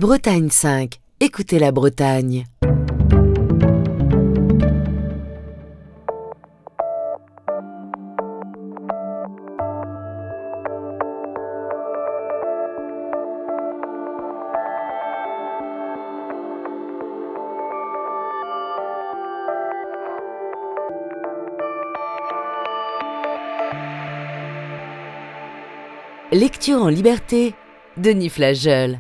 Bretagne 5. Écoutez la Bretagne. Lecture en liberté, Denis Flageol.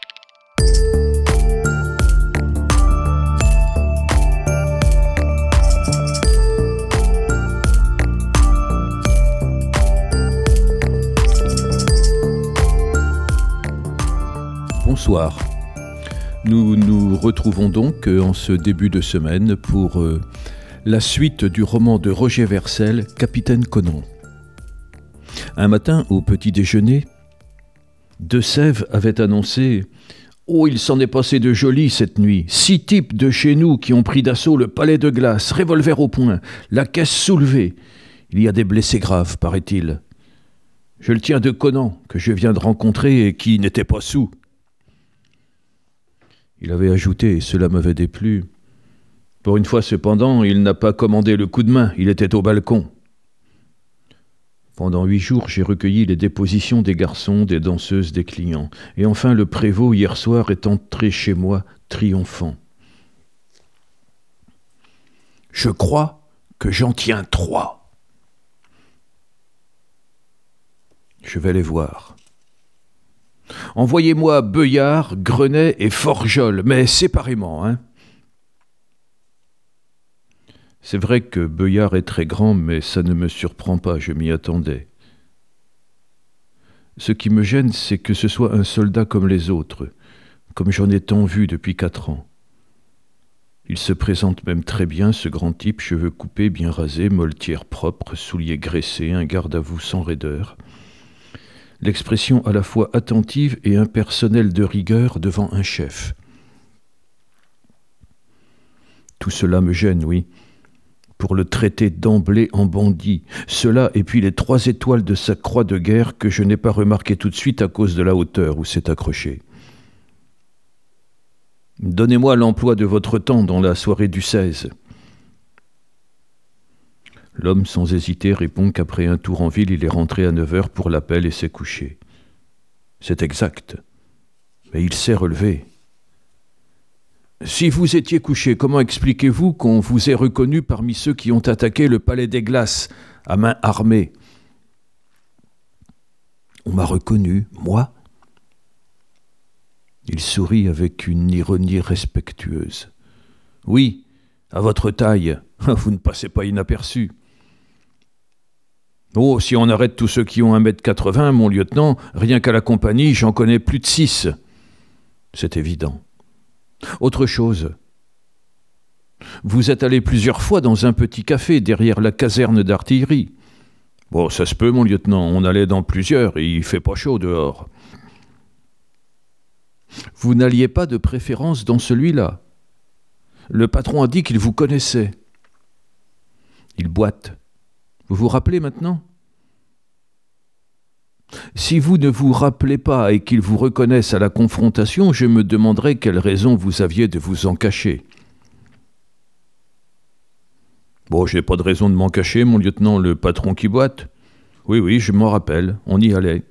Bonsoir. Nous nous retrouvons donc en ce début de semaine pour la suite du roman de Roger Vercel, Capitaine Conan. Un matin, au petit déjeuner, De Sève avait annoncé « Oh, il s'en est passé de joli cette nuit. 6 types de chez nous qui ont pris d'assaut le palais de glace, revolver au poing, la caisse soulevée. Il y a des blessés graves, paraît-il. Je le tiens de Conan, que je viens de rencontrer et qui n'était pas soûl. » Il avait ajouté, et cela m'avait déplu. « Pour une fois cependant, il n'a pas commandé le coup de main, il était au balcon. » Pendant 8 jours, j'ai recueilli les dépositions des garçons, des danseuses, des clients. Et enfin, le prévôt, hier soir, est entré chez moi, triomphant. « Je crois que j'en tiens 3. » Je vais les voir. Envoyez-moi Beuillard, Grenet et Forgeol, mais séparément, hein. C'est vrai que Beuillard est très grand, mais ça ne me surprend pas, je m'y attendais. Ce qui me gêne, c'est que ce soit un soldat comme les autres, comme j'en ai tant vu depuis 4 ans. Il se présente même très bien, ce grand type, cheveux coupés, bien rasés, molletière propre, souliers graissés, un garde-à-vous sans raideur. L'expression à la fois attentive et impersonnelle de rigueur devant un chef. Tout cela me gêne, oui. Pour le traiter d'emblée en bandit. Cela et puis les 3 étoiles de sa croix de guerre que je n'ai pas remarqué tout de suite à cause de la hauteur où c'est accroché. Donnez-moi l'emploi de votre temps dans la soirée du 16. L'homme sans hésiter répond qu'après un tour en ville, il est rentré à 9h pour l'appel et s'est couché. C'est exact, mais il s'est relevé. Si vous étiez couché, comment expliquez-vous qu'on vous ait reconnu parmi ceux qui ont attaqué le palais des glaces à main armée? On m'a reconnu, moi? Il sourit avec une ironie respectueuse. Oui, à votre taille, vous ne passez pas inaperçu. Oh, si on arrête tous ceux qui ont 1m80, mon lieutenant, rien qu'à la compagnie, j'en connais plus de 6. C'est évident. Autre chose. Vous êtes allé plusieurs fois dans un petit café derrière la caserne d'artillerie. Bon, ça se peut, mon lieutenant, on allait dans plusieurs et il fait pas chaud dehors. Vous n'alliez pas de préférence dans celui-là. Le patron a dit qu'il vous connaissait. Il boite. Vous vous rappelez maintenant ? Si vous ne vous rappelez pas et qu'ils vous reconnaissent à la confrontation, je me demanderai quelle raison vous aviez de vous en cacher. Bon, j'ai pas de raison de m'en cacher, mon lieutenant, le patron qui boite. Oui, je m'en rappelle, on y allait.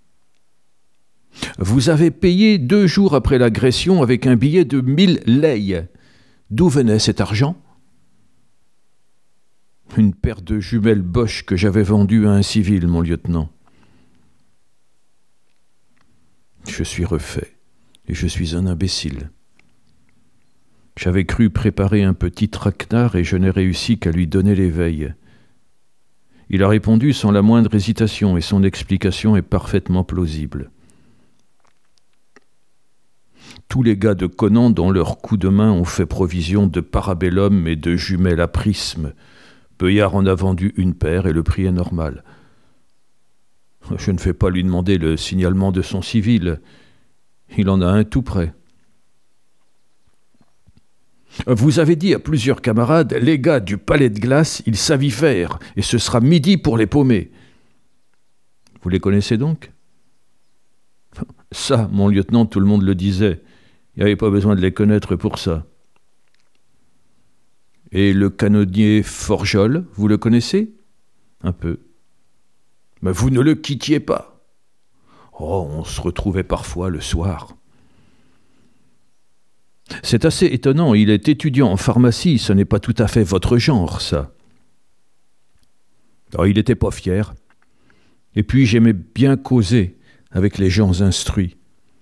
Vous avez payé 2 jours après l'agression avec un billet de 1000 leis. D'où venait cet argent ? Une paire de jumelles Bosch que j'avais vendue à un civil, mon lieutenant. Je suis refait, et je suis un imbécile. J'avais cru préparer un petit traquenard et je n'ai réussi qu'à lui donner l'éveil. Il a répondu sans la moindre hésitation et son explication est parfaitement plausible. Tous les gars de Conan, dans leur coup de main, ont fait provision de parabellum et de jumelles à prisme. Beuillard en a vendu 1 paire et le prix est normal. Je ne vais pas lui demander le signalement de son civil. Il en a un tout près. Vous avez dit à plusieurs camarades, les gars du palais de glace, ils savent y faire, et ce sera midi pour les paumer. Vous les connaissez donc ? Ça, mon lieutenant, tout le monde le disait. Il n'y avait pas besoin de les connaître pour ça. Et le canonnier Forgeol, vous le connaissez ? Un peu. Mais vous ne le quittiez pas. Oh, on se retrouvait parfois le soir. C'est assez étonnant, il est étudiant en pharmacie, ce n'est pas tout à fait votre genre, ça. Oh, il n'était pas fier. Et puis j'aimais bien causer avec les gens instruits.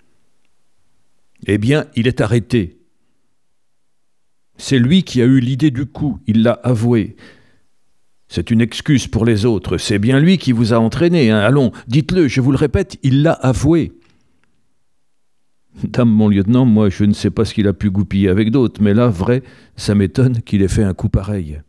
Eh bien, il est arrêté. C'est lui qui a eu l'idée du coup, il l'a avoué. C'est une excuse pour les autres, c'est bien lui qui vous a entraîné, hein. Allons, dites-le, je vous le répète, il l'a avoué. Dame, mon lieutenant, moi je ne sais pas ce qu'il a pu goupiller avec d'autres, mais là, vrai, ça m'étonne qu'il ait fait un coup pareil.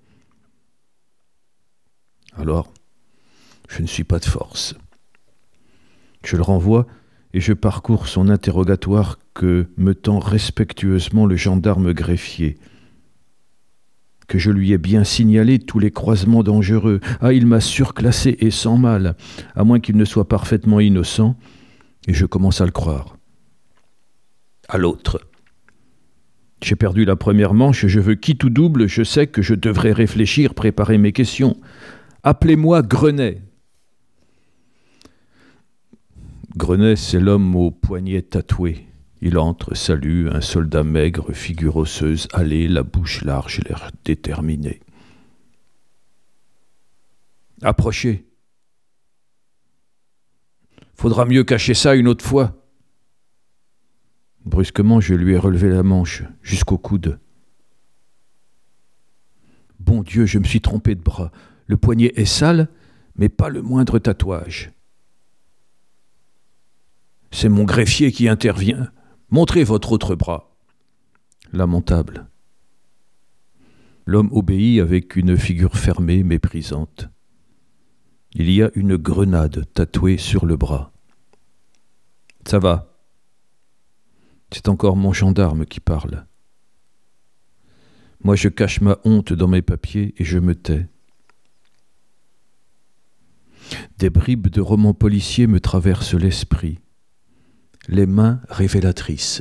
Alors, je ne suis pas de force. Je le renvoie et je parcours son interrogatoire que me tend respectueusement le gendarme greffier. Que je lui ai bien signalé tous les croisements dangereux. Ah, il m'a surclassé et sans mal, à moins qu'il ne soit parfaitement innocent, et je commence à le croire. À l'autre. J'ai perdu la première manche, je veux quitte ou double, je sais que je devrais réfléchir, préparer mes questions. Appelez-moi Grenet. Grenet, c'est l'homme aux poignets tatoués. Il entre, salue, un soldat maigre, figure osseuse, allée, la bouche large, l'air déterminé. Approchez. Faudra mieux cacher ça une autre fois. Brusquement, je lui ai relevé la manche, jusqu'au coude. Bon Dieu, je me suis trompé de bras. Le poignet est sale, mais pas le moindre tatouage. C'est mon greffier qui intervient. Montrez votre autre bras. Lamentable. L'homme obéit avec une figure fermée, méprisante. Il y a une grenade tatouée sur le bras. Ça va. C'est encore mon gendarme qui parle. Moi, je cache ma honte dans mes papiers et je me tais. Des bribes de romans policiers me traversent l'esprit. Les mains révélatrices.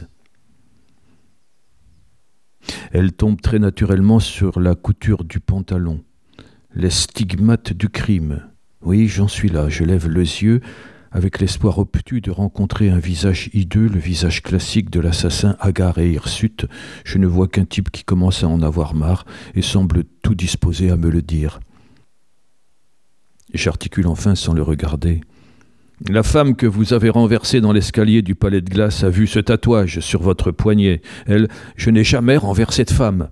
Elles tombent très naturellement sur la couture du pantalon. Les stigmates du crime. Oui, j'en suis là, je lève les yeux avec l'espoir obtus de rencontrer un visage hideux, le visage classique de l'assassin hagard et hirsute. Je ne vois qu'un type qui commence à en avoir marre et semble tout disposé à me le dire. J'articule enfin sans le regarder. La femme que vous avez renversée dans l'escalier du palais de glace a vu ce tatouage sur votre poignet. Elle, je n'ai jamais renversé de femme.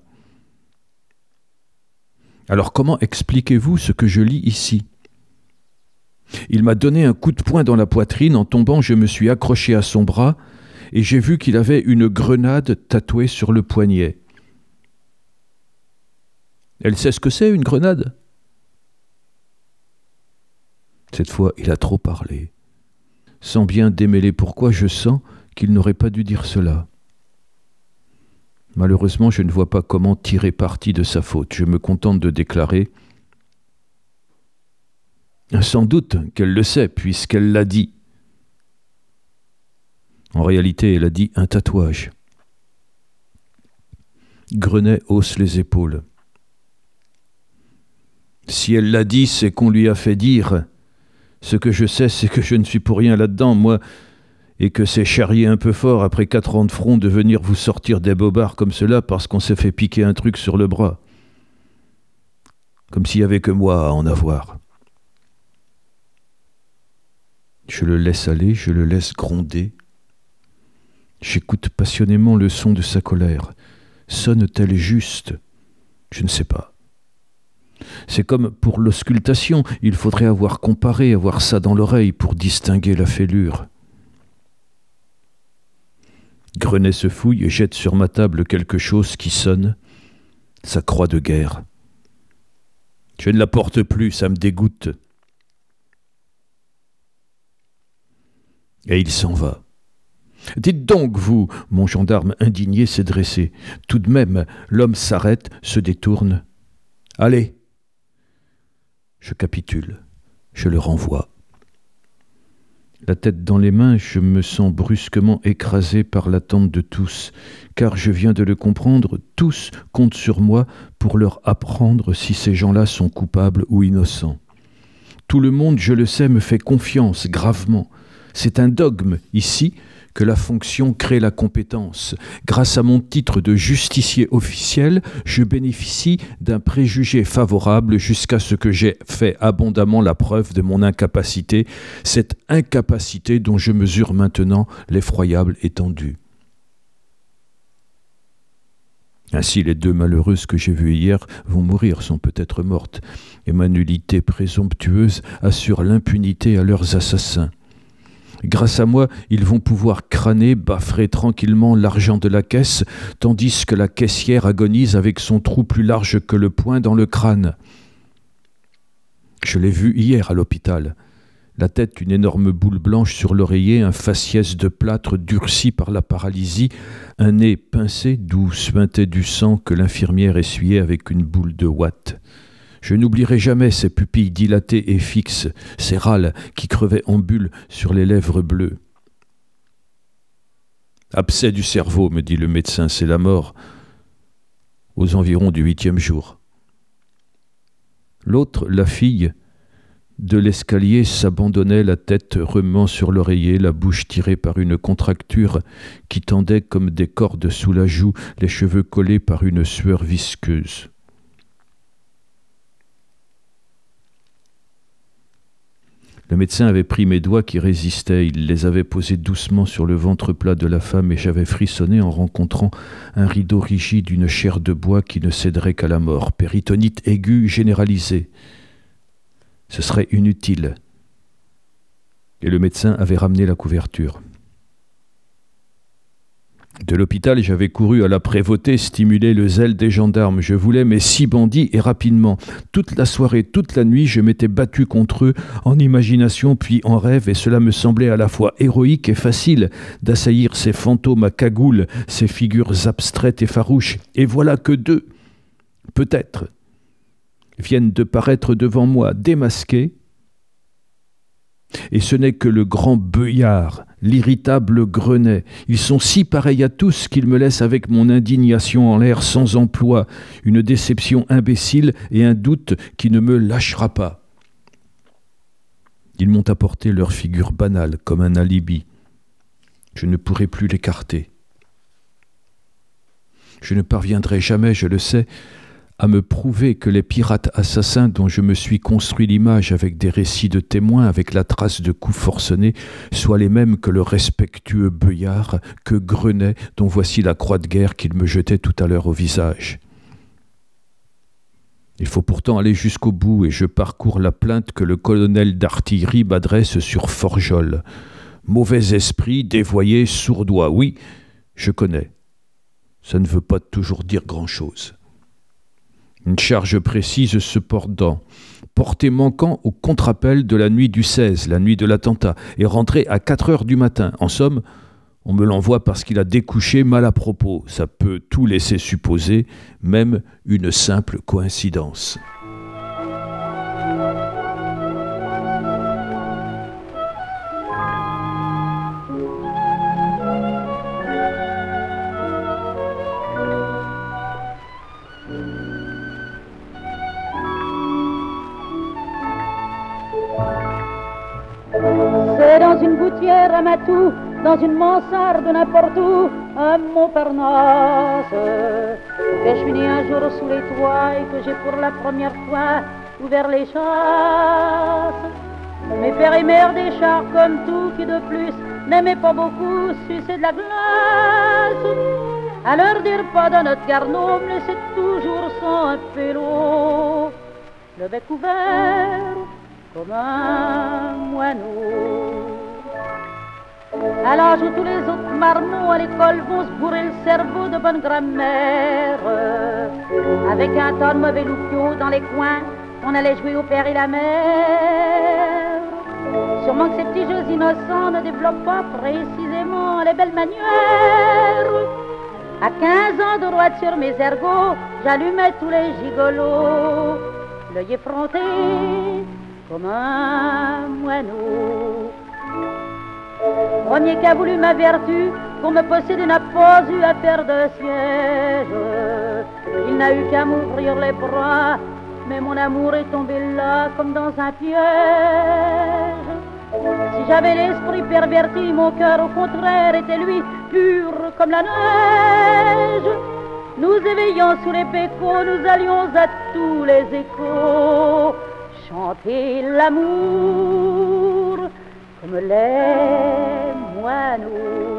Alors comment expliquez-vous ce que je lis ici ? Il m'a donné un coup de poing dans la poitrine. En tombant, je me suis accroché à son bras et j'ai vu qu'il avait une grenade tatouée sur le poignet. Elle sait ce que c'est, une grenade ? Cette fois, il a trop parlé. Sans bien démêler pourquoi, je sens qu'il n'aurait pas dû dire cela. Malheureusement, je ne vois pas comment tirer parti de sa faute. Je me contente de déclarer « Sans doute qu'elle le sait, puisqu'elle l'a dit. » En réalité, elle a dit un tatouage. Grenet hausse les épaules. Si elle l'a dit, c'est qu'on lui a fait dire. Ce que je sais, c'est que je ne suis pour rien là-dedans, moi, et que c'est charrier un peu fort, après 4 ans de front, de venir vous sortir des bobards comme cela parce qu'on s'est fait piquer un truc sur le bras. Comme s'il n'y avait que moi à en avoir. Je le laisse aller, je le laisse gronder. J'écoute passionnément le son de sa colère. Sonne-t-elle juste ? Je ne sais pas. C'est comme pour l'auscultation, il faudrait avoir comparé, avoir ça dans l'oreille pour distinguer la fêlure. Grenet se fouille et jette sur ma table quelque chose qui sonne, sa croix de guerre. Je ne la porte plus, ça me dégoûte. Et il s'en va. Dites donc, vous, mon gendarme indigné s'est dressé. Tout de même, l'homme s'arrête, se détourne. Allez. Je capitule, je le renvoie. La tête dans les mains, je me sens brusquement écrasé par l'attente de tous, car je viens de le comprendre, tous comptent sur moi pour leur apprendre si ces gens-là sont coupables ou innocents. Tout le monde, je le sais, me fait confiance gravement. C'est un dogme ici que la fonction crée la compétence. Grâce à mon titre de justicier officiel, je bénéficie d'un préjugé favorable jusqu'à ce que j'ai fait abondamment la preuve de mon incapacité, cette incapacité dont je mesure maintenant l'effroyable étendue. Ainsi, les 2 malheureuses que j'ai vues hier vont mourir, sont peut-être mortes, et ma nullité présomptueuse assure l'impunité à leurs assassins. Grâce à moi, ils vont pouvoir crâner, bâfrer tranquillement l'argent de la caisse, tandis que la caissière agonise avec son trou plus large que le poing dans le crâne. Je l'ai vue hier à l'hôpital. La tête, une énorme boule blanche sur l'oreiller, un faciès de plâtre durci par la paralysie, un nez pincé d'où suintait du sang que l'infirmière essuyait avec une boule de ouate. Je n'oublierai jamais ces pupilles dilatées et fixes, ces râles qui crevaient en bulles sur les lèvres bleues. Abcès du cerveau, me dit le médecin, c'est la mort, aux environs du 8e jour. L'autre, la fille, de l'escalier s'abandonnait, la tête remuant sur l'oreiller, la bouche tirée par une contracture qui tendait comme des cordes sous la joue, les cheveux collés par une sueur visqueuse. Le médecin avait pris mes doigts qui résistaient, il les avait posés doucement sur le ventre plat de la femme et j'avais frissonné en rencontrant un rideau rigide, une chair de bois qui ne céderait qu'à la mort, péritonite aiguë généralisée. Ce serait inutile. Et le médecin avait ramené la couverture. De l'hôpital, j'avais couru à la prévôté stimuler le zèle des gendarmes. Je voulais mes 6 bandits et rapidement. Toute la soirée, toute la nuit, je m'étais battu contre eux en imagination puis en rêve et cela me semblait à la fois héroïque et facile d'assaillir ces fantômes à cagoule, ces figures abstraites et farouches. Et voilà que 2, peut-être, viennent de paraître devant moi démasqués. Et ce n'est que le grand Beuillard, l'irritable Grenet. Ils sont si pareils à tous qu'ils me laissent avec mon indignation en l'air sans emploi, une déception imbécile et un doute qui ne me lâchera pas. Ils m'ont apporté leur figure banale comme un alibi. Je ne pourrai plus l'écarter. Je ne parviendrai jamais, je le sais, à me prouver que les pirates assassins dont je me suis construit l'image avec des récits de témoins, avec la trace de coups forcenés, soient les mêmes que le respectueux Beuillard, que Grenet, dont voici la croix de guerre qu'il me jetait tout à l'heure au visage. Il faut pourtant aller jusqu'au bout et je parcours la plainte que le colonel d'artillerie m'adresse sur Forgeol. Mauvais esprit, dévoyé, sourdois, oui, je connais. Ça ne veut pas toujours dire grand-chose. Une charge précise cependant, portée manquant au contre-appel de la nuit du 16, la nuit de l'attentat, et rentrée à 4 heures du matin. En somme, on me l'envoie parce qu'il a découché mal à propos. Ça peut tout laisser supposer, même une simple coïncidence. C'est dans une gouttière à Matou, dans une mansarde n'importe où, à Montparnasse, que je suis né un jour sous les toits et que j'ai pour la première fois ouvert les chasses. Mes pères et mères des chars comme tout qui de plus n'aimaient pas beaucoup sucer de la glace. À leur dire pas dans notre garneau, me laissait toujours sans un pélo, le bec ouvert comme un moineau. À l'âge où tous les autres marmots à l'école vont se bourrer le cerveau de bonne grammaire, avec un tas de mauvais loupiaux dans les coins, on allait jouer au père et la mère. Sûrement que ces petits jeux innocents ne développent pas précisément les belles manières. À 15 ans de droite sur mes ergots, j'allumais tous les gigolos, l'œil effronté comme un moineau. Premier qui a voulu ma vertu, pour me posséder n'a pas eu à faire de siège. Il n'a eu qu'à m'ouvrir les bras, mais mon amour est tombé là comme dans un piège. Si j'avais l'esprit perverti, mon cœur au contraire était lui, pur comme la neige. Nous éveillant sous les péchos, nous allions à tous les échos chanter l'amour comme les moineaux.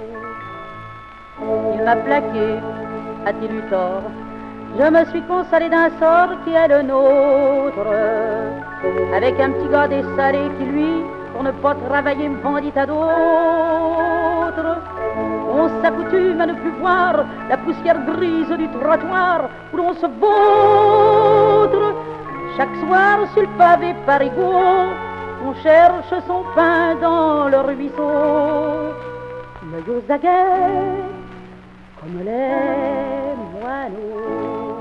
Il m'a plaqué, a-t-il eu tort? Je me suis consolé d'un sort qui est le nôtre, avec un petit gars dessalé qui lui, pour ne pas travailler, me vendit à d'autres. On s'accoutume à ne plus voir la poussière grise du trottoir où l'on se vautre. Chaque soir sur le pavé parigot, on cherche son pain dans le ruisseau. L'œil aux aguets, comme les moineaux.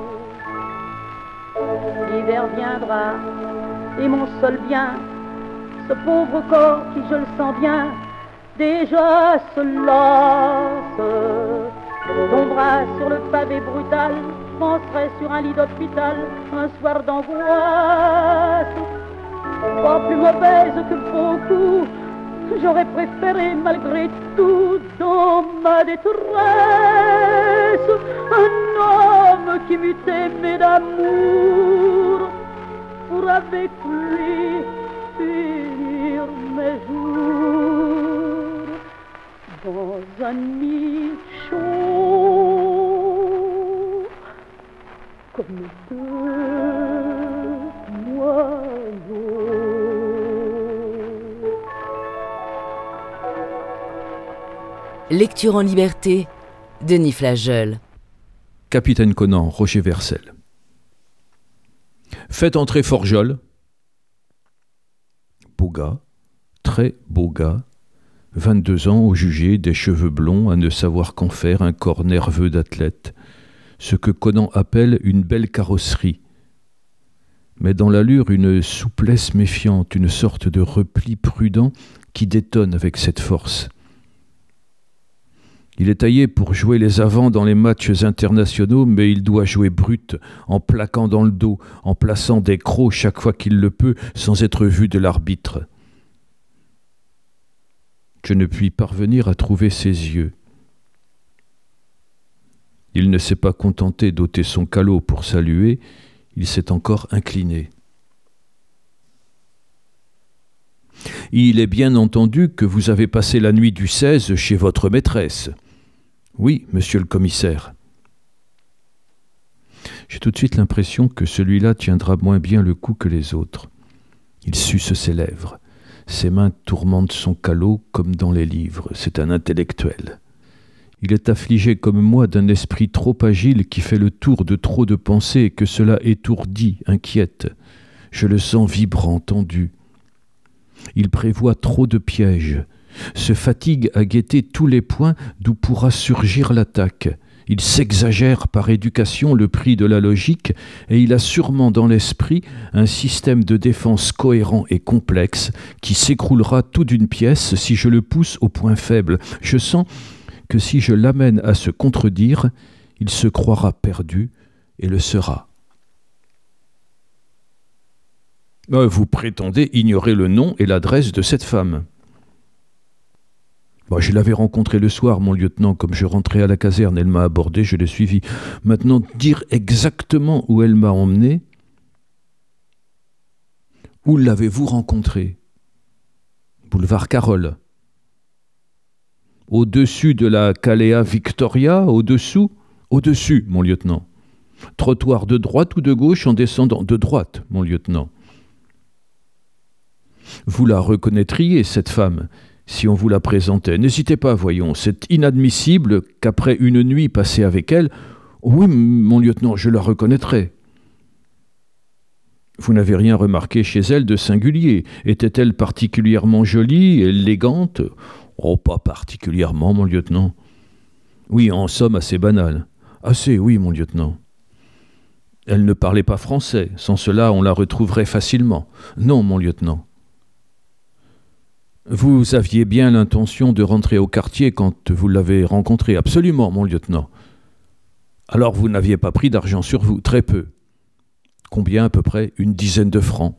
L'hiver viendra et mon seul bien, ce pauvre corps qui, je le sens bien, déjà se lasse, tombera sur le pavé brutal, penserai sur un lit d'hôpital, un soir d'angoisse. Pas plus mauvaise que beaucoup, j'aurais préféré malgré tout, dans ma détresse, un homme qui m'eût aimé d'amour, pour avec lui finir mes jours dans un nid chaud comme deux moineaux. Lecture en liberté, Denis Flageol. Capitaine Conan, Roger Vercel. Faites entrer Forgeol. Beau gars, très beau gars, 22 ans au jugé, des cheveux blonds, à ne savoir qu'en faire, un corps nerveux d'athlète, ce que Conan appelle une belle carrosserie, mais dans l'allure une souplesse méfiante, une sorte de repli prudent qui détonne avec cette force. Il est taillé pour jouer les avants dans les matchs internationaux, mais il doit jouer brut, en plaquant dans le dos, en plaçant des crocs chaque fois qu'il le peut, sans être vu de l'arbitre. Je ne puis parvenir à trouver ses yeux. Il ne s'est pas contenté d'ôter son calot pour saluer, il s'est encore incliné. Il est bien entendu que vous avez passé la nuit du 16 chez votre maîtresse. Oui, monsieur le commissaire. J'ai tout de suite l'impression que celui-là tiendra moins bien le coup que les autres. Il suce ses lèvres. Ses mains tourmentent son calot comme dans les livres. C'est un intellectuel. Il est affligé comme moi d'un esprit trop agile qui fait le tour de trop de pensées et que cela étourdit, inquiète. Je le sens vibrant, tendu. Il prévoit trop de pièges, se fatigue à guetter tous les points d'où pourra surgir l'attaque. Il s'exagère par éducation le prix de la logique et il a sûrement dans l'esprit un système de défense cohérent et complexe qui s'écroulera tout d'une pièce si je le pousse au point faible. Je sens que si je l'amène à se contredire, il se croira perdu et le sera. Vous prétendez ignorer le nom et l'adresse de cette femme. Je l'avais rencontrée le soir, mon lieutenant, comme je rentrais à la caserne. Elle m'a abordé, je l'ai suivie. Maintenant, dire exactement où elle m'a emmené. Où l'avez-vous rencontrée? Boulevard Carole. Au-dessus de la Calea Victoria, au-dessous? Au-dessus, mon lieutenant. Trottoir de droite ou de gauche en descendant? De droite, mon lieutenant. Vous la reconnaîtriez, cette femme, si on vous la présentait. N'hésitez pas, voyons, c'est inadmissible qu'après une nuit passée avec elle, oui, mon lieutenant, je la reconnaîtrais. Vous n'avez rien remarqué chez elle de singulier. Était-elle particulièrement jolie, élégante? Oh, pas particulièrement, mon lieutenant. Oui, en somme, assez banal. Assez, oui, mon lieutenant. Elle ne parlait pas français. Sans cela, on la retrouverait facilement. Non, mon lieutenant. Vous aviez bien l'intention de rentrer au quartier quand vous l'avez rencontré, absolument, mon lieutenant. Alors vous n'aviez pas pris d'argent sur vous, très peu. Combien à peu près? 10 de francs.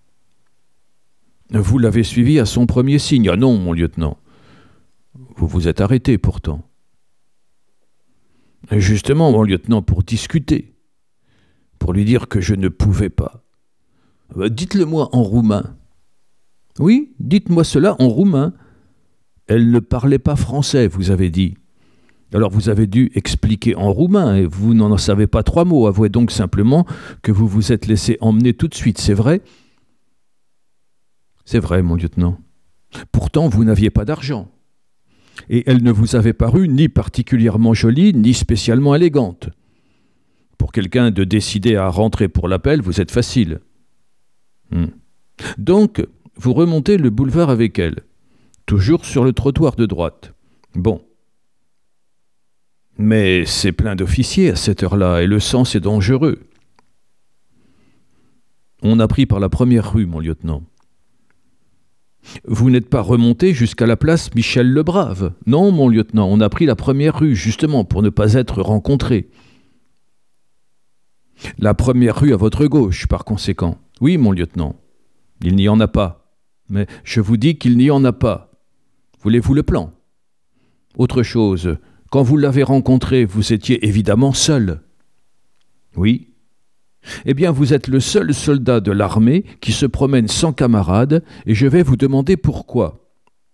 Vous l'avez suivi à son premier signe. Ah non, mon lieutenant. Vous vous êtes arrêté pourtant. Et justement, mon lieutenant, pour discuter, pour lui dire que je ne pouvais pas. Dites-le-moi en roumain. Oui, dites-moi cela en roumain. Elle ne parlait pas français, vous avez dit. Alors vous avez dû expliquer en roumain, et vous n'en savez pas 3 mots. Avouez donc simplement que vous vous êtes laissé emmener tout de suite, c'est vrai? C'est vrai, mon lieutenant. Pourtant, vous n'aviez pas d'argent. Et elle ne vous avait paru ni particulièrement jolie, ni spécialement élégante. Pour quelqu'un de décidé à rentrer pour l'appel, vous êtes facile. Donc, vous remontez le boulevard avec elle, toujours sur le trottoir de droite. Bon. Mais c'est plein d'officiers à cette heure-là, et le sens est dangereux. On a pris par la première rue, mon lieutenant. Vous n'êtes pas remonté jusqu'à la place Michel-le-Brave. Non, mon lieutenant, on a pris la première rue, justement, pour ne pas être rencontrés. La première rue à votre gauche, par conséquent. Oui, mon lieutenant. Il n'y en a pas. Mais je vous dis qu'il n'y en a pas. Voulez-vous le plan? Autre chose, quand vous l'avez rencontré, vous étiez évidemment seul. Oui. Eh bien, vous êtes le seul soldat de l'armée qui se promène sans camarade, et je vais vous demander pourquoi.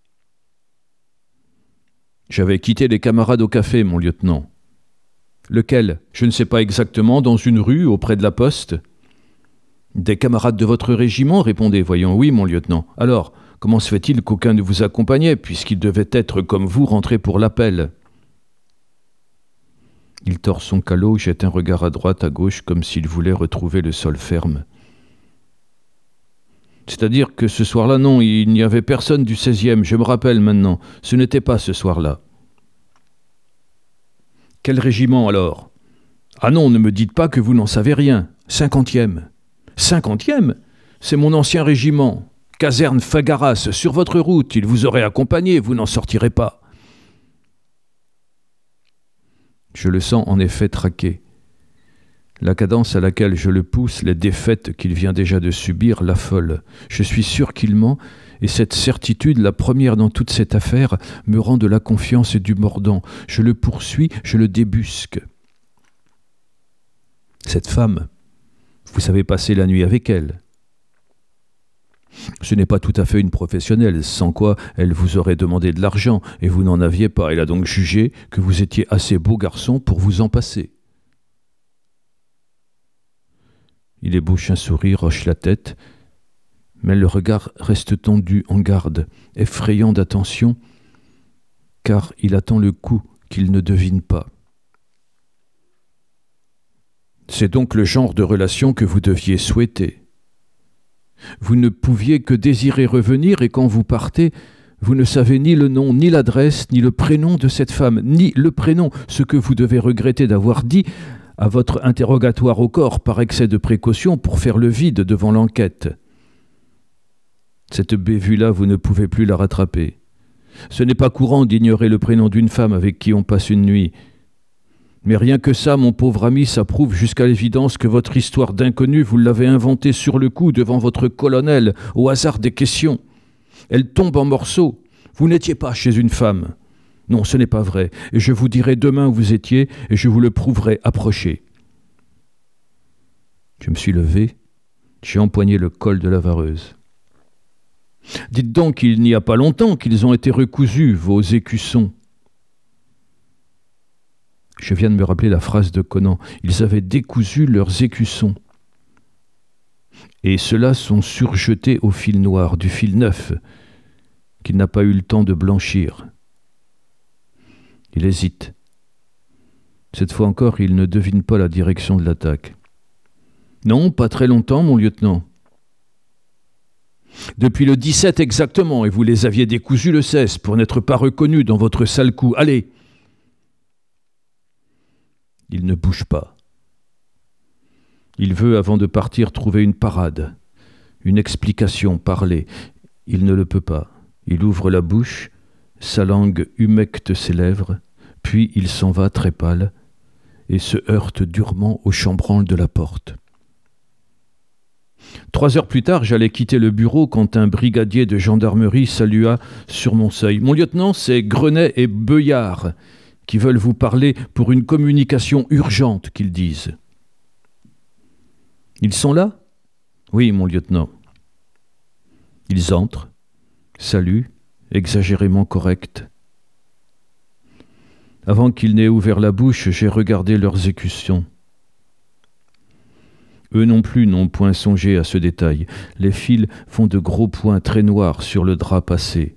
J'avais quitté les camarades au café, mon lieutenant. Lequel? Je ne sais pas exactement, dans une rue, auprès de la poste. Des camarades de votre régiment, répondez, voyons. Oui, mon lieutenant. Alors, comment se fait-il qu'aucun ne vous accompagnait, puisqu'il devait être, comme vous, rentré pour l'appel? Il tord son calot, jette un regard à droite, à gauche, comme s'il voulait retrouver le sol ferme. C'est-à-dire que ce soir-là, non, il n'y avait personne du 16e, je me rappelle maintenant. Ce n'était pas ce soir-là. Quel régiment, alors? Ah non, ne me dites pas que vous n'en savez rien. 50e. 50e? C'est mon ancien régiment. Caserne Fagaras, sur votre route, il vous aurait accompagné, vous n'en sortirez pas. Je le sens en effet traqué. La cadence à laquelle je le pousse, les défaites qu'il vient déjà de subir, l'affole. Je suis sûr qu'il ment, et cette certitude, la première dans toute cette affaire, me rend de la confiance et du mordant. Je le poursuis, je le débusque. Cette femme, vous savez passer la nuit avec elle. Ce n'est pas tout à fait une professionnelle, sans quoi elle vous aurait demandé de l'argent, et vous n'en aviez pas. Elle a donc jugé que vous étiez assez beau garçon pour vous en passer. Il ébauche un sourire, hoche la tête, mais le regard reste tendu, en garde, effrayant d'attention, car il attend le coup qu'il ne devine pas. C'est donc le genre de relation que vous deviez souhaiter. Vous ne pouviez que désirer revenir, et quand vous partez, vous ne savez ni le nom, ni l'adresse, ni le prénom de cette femme, ni le prénom, ce que vous devez regretter d'avoir dit à votre interrogatoire au corps par excès de précaution pour faire le vide devant l'enquête. Cette bévue-là, vous ne pouvez plus la rattraper. Ce n'est pas courant d'ignorer le prénom d'une femme avec qui on passe une nuit. Mais rien que ça, mon pauvre ami, ça prouve jusqu'à l'évidence que votre histoire d'inconnu, vous l'avez inventée sur le coup devant votre colonel, au hasard des questions. Elle tombe en morceaux. Vous n'étiez pas chez une femme. Non, ce n'est pas vrai, et je vous dirai demain où vous étiez, et je vous le prouverai. Approchez. Je me suis levé, j'ai empoigné le col de la vareuse. Dites donc, il n'y a pas longtemps qu'ils ont été recousus, vos écussons. Je viens de me rappeler la phrase de Conan. Ils avaient décousu leurs écussons. Et ceux-là sont surjetés au fil noir, du fil neuf, qu'il n'a pas eu le temps de blanchir. Il hésite. Cette fois encore, il ne devine pas la direction de l'attaque. Non, pas très longtemps, mon lieutenant. Depuis le 17 exactement, et vous les aviez décousus le 16 pour n'être pas reconnus dans votre sale coup. Allez! Il ne bouge pas. Il veut, avant de partir, trouver une parade, une explication, parler. Il ne le peut pas. Il ouvre la bouche, sa langue humecte ses lèvres, puis il s'en va très pâle et se heurte durement au chambranle de la porte. 3 heures plus tard, j'allais quitter le bureau quand un brigadier de gendarmerie salua sur mon seuil. « Mon lieutenant, c'est Grenet et Beuillard qui veulent vous parler pour une communication urgente, qu'ils disent. »« Ils sont là ?»« Oui, mon lieutenant. » Ils entrent, saluent, exagérément corrects. Avant qu'ils n'aient ouvert la bouche, j'ai regardé leurs écussons. Eux non plus n'ont point songé à ce détail. Les fils font de gros points très noirs sur le drap passé.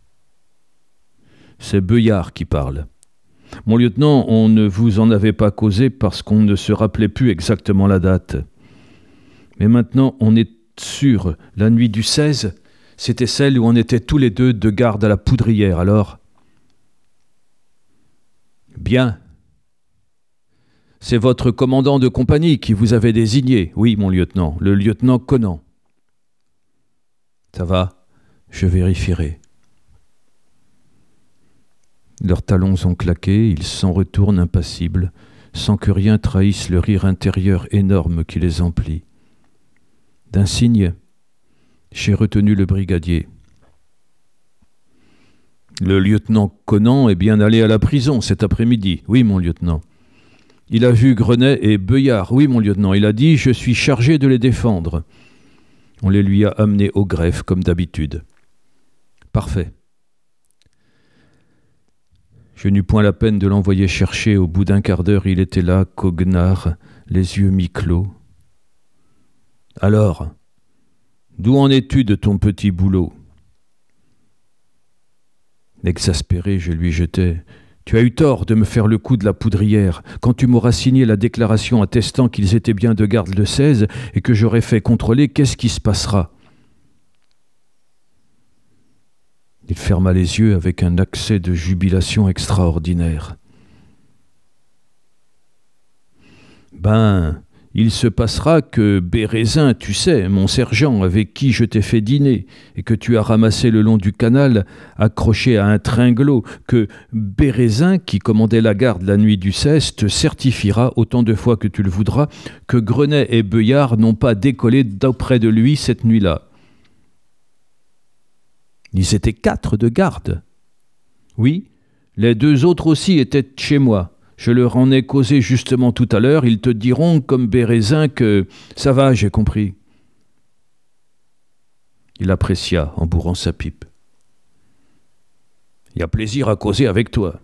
C'est Beuillard qui parle. « Mon lieutenant, on ne vous en avait pas causé parce qu'on ne se rappelait plus exactement la date. Mais maintenant, on est sûr, la nuit du 16, c'était celle où on était tous les deux de garde à la Poudrière, alors... » « Bien. C'est votre commandant de compagnie qui vous avait désigné. Oui, mon lieutenant, le lieutenant Conan. »« Ça va, je vérifierai. » Leurs talons ont claqué, ils s'en retournent impassibles, sans que rien trahisse le rire intérieur énorme qui les emplit. D'un signe, j'ai retenu le brigadier. Le lieutenant Conan est bien allé à la prison cet après-midi. Oui, mon lieutenant. Il a vu Grenet et Beuillard. Oui, mon lieutenant. Il a dit « Je suis chargé de les défendre ». On les lui a amenés au greffe, comme d'habitude. Parfait. Je n'eus point la peine de l'envoyer chercher. Au bout d'un quart d'heure, il était là, coguenard, les yeux mi-clos. « Alors, d'où en es-tu de ton petit boulot ?» Exaspéré, je lui jetai « Tu as eu tort de me faire le coup de la Poudrière. Quand tu m'auras signé la déclaration attestant qu'ils étaient bien de garde le 16 et que j'aurais fait contrôler, qu'est-ce qui se passera ?» Il ferma les yeux avec un accès de jubilation extraordinaire. « Ben, il se passera que Bérézin, tu sais, mon sergent avec qui je t'ai fait dîner et que tu as ramassé le long du canal, accroché à un tringlot, que Bérézin, qui commandait la garde la nuit du 16, te certifiera autant de fois que tu le voudras que Grenet et Beuillard n'ont pas décollé d'auprès de lui cette nuit-là. » Ils étaient 4 de garde. Oui, les 2 autres aussi étaient chez moi. Je leur en ai causé justement tout à l'heure. Ils te diront, comme Bérézin, que ça va, j'ai compris. Il apprécia en bourrant sa pipe. Il y a plaisir à causer avec toi.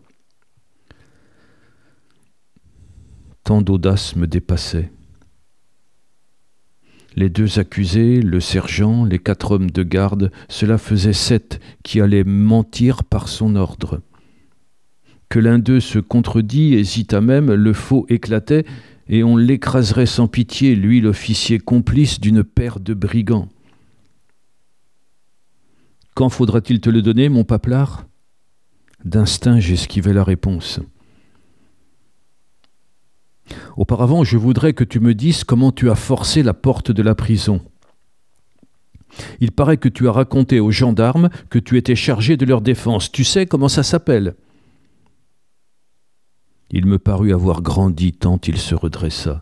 Tant d'audace me dépassait. Les 2 accusés, le sergent, les 4 hommes de garde, cela faisait 7 qui allaient mentir par son ordre. Que l'un d'eux se contredit, hésita même, le faux éclatait, et on l'écraserait sans pitié, lui l'officier complice d'une paire de brigands. Quand faudra-t-il te le donner, mon papelard ? D'instinct, j'esquivais la réponse. Auparavant, je voudrais que tu me dises comment tu as forcé la porte de la prison. Il paraît que tu as raconté aux gendarmes que tu étais chargé de leur défense. Tu sais comment ça s'appelle ? Il me parut avoir grandi tant il se redressa.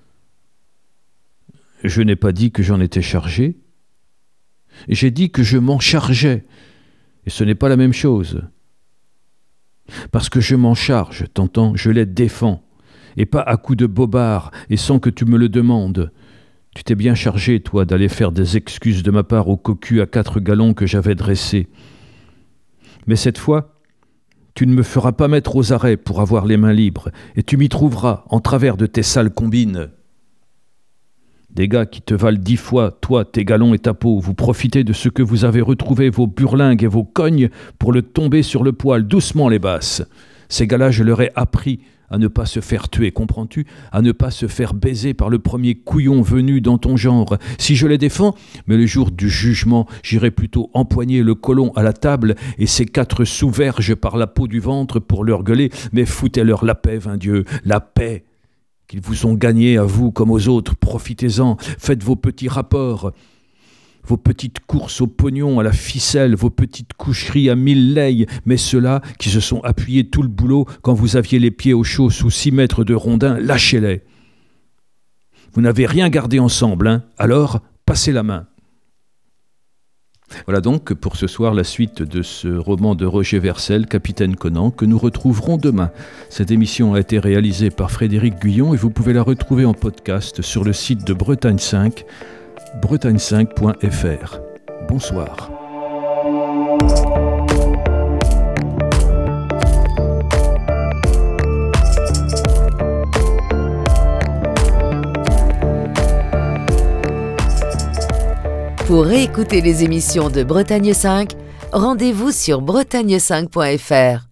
Je n'ai pas dit que j'en étais chargé. J'ai dit que je m'en chargeais. Et ce n'est pas la même chose. Parce que je m'en charge, t'entends, je les défends. Et pas à coups de bobard et sans que tu me le demandes. Tu t'es bien chargé, toi, d'aller faire des excuses de ma part au cocu à 4 galons que j'avais dressé. Mais cette fois, tu ne me feras pas mettre aux arrêts pour avoir les mains libres, et tu m'y trouveras en travers de tes sales combines. Des gars qui te valent 10 fois, toi, tes galons et ta peau, vous profitez de ce que vous avez retrouvé, vos burlingues et vos cognes, pour le tomber sur le poil, doucement les basses. Ces gars-là, je leur ai appris à ne pas se faire tuer, comprends-tu ? À ne pas se faire baiser par le premier couillon venu dans ton genre. Si je les défends, mais le jour du jugement, j'irai plutôt empoigner le colon à la table et ces 4 sous-verges par la peau du ventre pour leur gueuler, mais foutez-leur la paix, vain Dieu, la paix qu'ils vous ont gagnée à vous comme aux autres, profitez-en, faites vos petits rapports. vos petites courses au pognon, à la ficelle, vos petites coucheries à 1000 legs, mais ceux-là qui se sont appuyés tout le boulot quand vous aviez les pieds au chaud sous 6 mètres de rondins, lâchez-les. Vous n'avez rien gardé ensemble, hein ? Alors, passez la main. Voilà donc pour ce soir la suite de ce roman de Roger Vercel, Capitaine Conan, que nous retrouverons demain. Cette émission a été réalisée par Frédéric Guyon et vous pouvez la retrouver en podcast sur le site de Bretagne 5, bretagne5.fr. Bonsoir. Pour réécouter les émissions de Bretagne 5, rendez-vous sur bretagne5.fr.